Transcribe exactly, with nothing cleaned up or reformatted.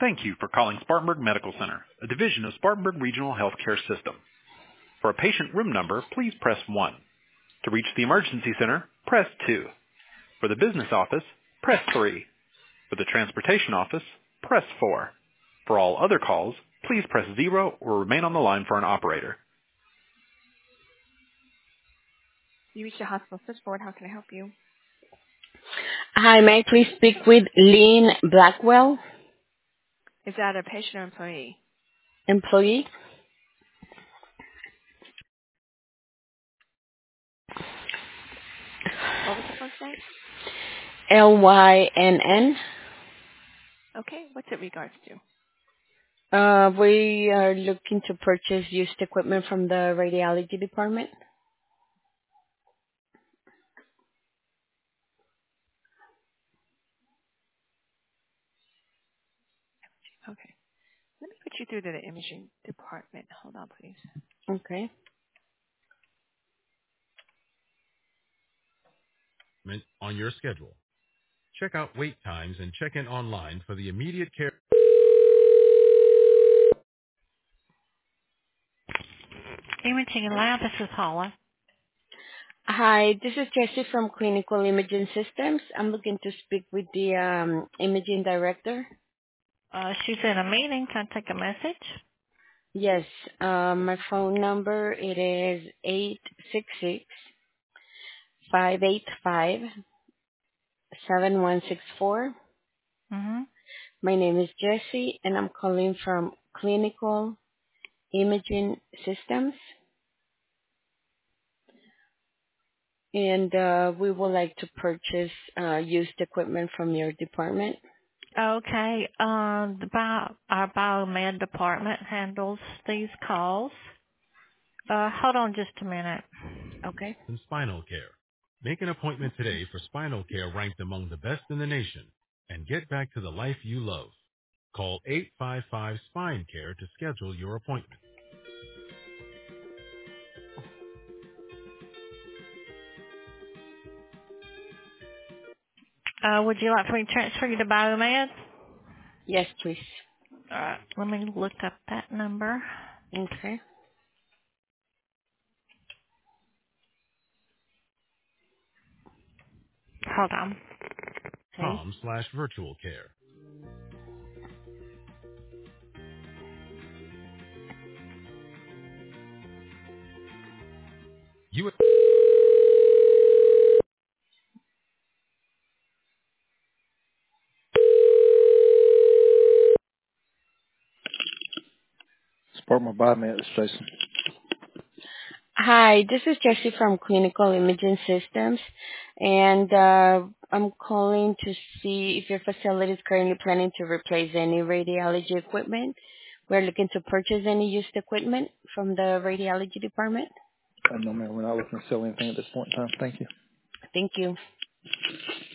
Thank you for calling Spartanburg Medical Center, a division of Spartanburg Regional Healthcare System. For a patient room number, please press one. To reach the emergency center, press two. For the business office, press three. For the transportation office, press four. For all other calls, please press zero or remain on the line for an operator. You reached the hospital switchboard. How can I help you? Hi, may I please speak with Lynn Blackwell, Is that a patient or employee? employee? What was the first name? L Y N N. Okay, what's it regards to? Uh, we are looking to purchase used equipment from the radiology department. Okay. Let me put you through to the imaging department. Hold on, please. Okay. On your schedule. Check out wait times and check in online for the immediate care. Imaging and Lab, this is Paula. Hi, this is Jessie from Clinical Imaging Systems. I'm looking to speak with the um, imaging director. Uh, she's in a meeting. Can I take a message? Yes, um, my phone number it is eight six six five eight five seven one six four. Mm-hmm. My name is Jessie, and I'm calling from Clinical Imaging Systems, and uh, we would like to purchase uh, used equipment from your department. Okay. Um, the bio, our biomed department handles these calls. Uh, hold on just a minute. Okay. And spinal care. Make an appointment today for spinal care ranked among the best in the nation and get back to the life you love. Call eight five five Spine Care to schedule your appointment. Uh, would you like for me to transfer you to Biomed? Yes, please. All right. Let me look up that number. Okay. Hold on. Okay. Com slash virtual care. You Spartanburg Biomed, this is Jason. Hi, this is Jessie from Clinical Imaging Systems, and uh, I'm calling to see if your facility is currently planning to replace any radiology equipment. We're looking to purchase any used equipment from the radiology department. Uh, no, man, we're not looking to sell anything at this point in time. Thank you. Thank you.